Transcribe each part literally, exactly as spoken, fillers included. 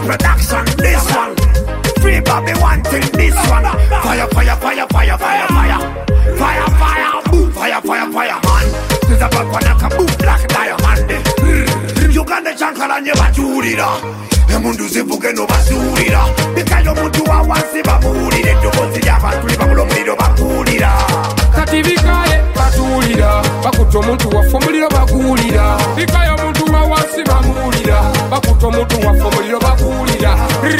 production, this one. Free Bobby one thing, this one. Fire, fire, fire, fire, fire, fire. Fire, fire, boom, fire, fire, fire, man. This is a bad one, like a boom, black diamond. Uganda chankala nye bajulira. Emundu zivuge no basulira. Bikayo muntu wa wansi bamulire. Dobozi y'abantu libamulo muliro bakulira. Kati bikaye batulira. Bakuta omuntu waffe omuliro bakulira. Bikayo omuntu wa wansi bamulira. Bakuta omuntu waffe omuliro bakulira.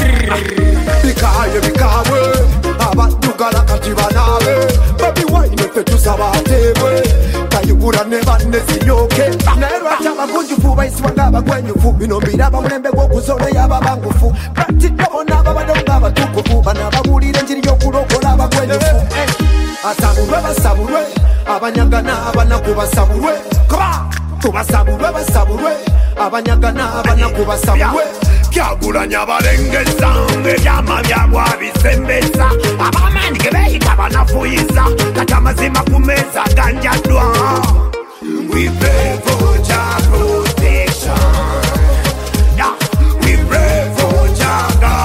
Bikaye bikawe abadugala kati banabe. Baby wine ffe tusaba ateebwe. Tayigura ne banne zinyoke. Naye lwaki abagunjufu bayisibwa ng'abagwenyufu. Bino mbiraba mulembe gw'okuzolo y'ababangufu. Batidde bonna ababadde ng'abatukuvu. Bano ababuulira enjiri y'okulokola abagwenyufu. Asabulwe basabulwe abanyagana abanaku basabulwe. Tubasabulwe basabulwe abanyagana abanaku basabulwe. Kyagulanya balengeza ebyama byabwe abisembeza. Abamani ge beeyita banafuyiza kati amazima ku meeza ganjaddwa. We pray for Jah protection. Yeah, we pray for Jah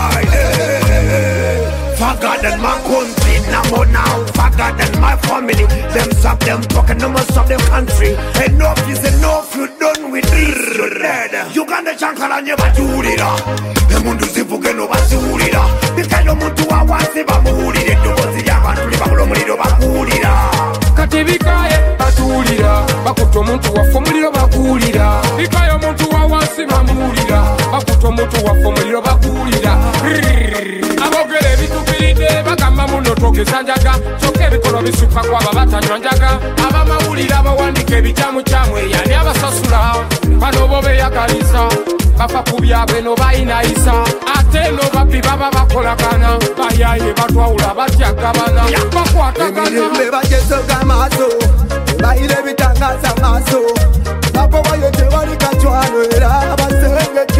guidance. For God and my country, no more now. For God and my family, them stop them fucking no more stop them country. Enough is enough, you done with this, you're dead. Uganda chankala nye bajulira. Emundu zivuge no basulira. Bikayo muntu wa wansi bamulire. Dobozi y'abantu libamulo muliro bakulira. Kati bikaye batulira. Bakuta omuntu waffe omuliro bakulira. Bikayo omuntu wa wansi bamulira. Bakuta omuntu waffe omuliro bakulira. Abogere ebitukiridde bagamba muno togeza njaga. Kyokka ebikono bisukka kwabo batanywa njaga. Abamawulire abawandika ebikyamu-kyamu eyani abasasula. Bano bo beeyagaliza. Bafa ku byabwe no bayinayisa. Ate no babbi baba bakolagana. Bayaye batwawula batyagabana. Bakwatagana. Emirembe bagezoga maaso. Bayire bitangaza maaso. Babo bayo tebali kacwano era abasengeke.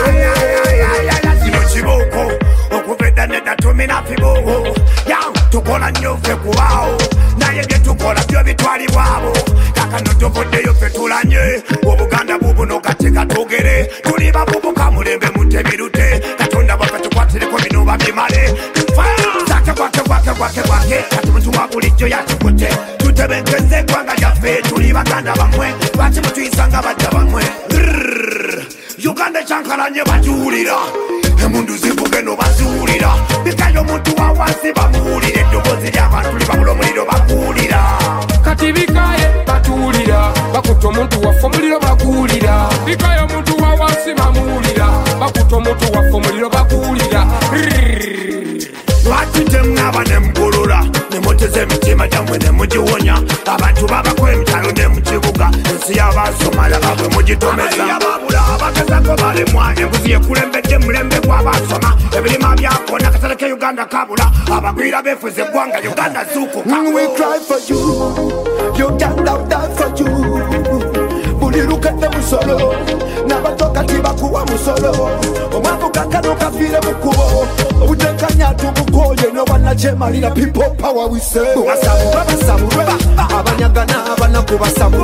Zino kiboko okuveda nedda tumina fiboho. Ya tukola nnyo ffe kubawo. Naye bye tukola byo bitwalibwabo. Kakano tuvoddeyo ffe tulanye. Obuganda bubuno kati katugere. Tuli bavubuka mulembe mutebirute. Katonda baffe tukwatireko bino babimale. Sake kwake kwake kwake kwake. Kati muntu wa bulijjo yatukute. Tutebenkeze eggwanga lyaffe tuli baganda bamwe. Lwaki mutuyisanga bajja bamwe. Uganda chankala nye bajulira. Emundu zivuge no basulira. Bikayo omuntu wa wansi bamulire. Dobozi y'abantu libamulo muliro bakulira. Kati bikaye batulira. Bakuta omuntu waffe omuliro bakulira. Bikayo omuntu wa wansi bamulira. Bakuta omuntu waffe omuliro bakulira. Lwaki temwaba ne mugolola ne muteza emitima gyammwe ne mugiwonya. Abantu babako emitalo ne mu kibuga. Ensi y'abasomala babwe mugitomeza. Ababula abagezako balemwa. Embuzi yekulembedde mulembe gw'abasoma. Ebirima byakona akatale ke Uganda kabula. Abagwira beefuza eggwanga Uganda zuukuka. We cry for you. Uganda die for you. Bulirukadde musolo. N'abatoka tibakuwa musolo. Omwavuga kano kafiire mu kkubo. Obutenkanya tubukoye no bannakyemalira people power we say. Basabulwe basabulwe abanyagana abanaku basabulwe.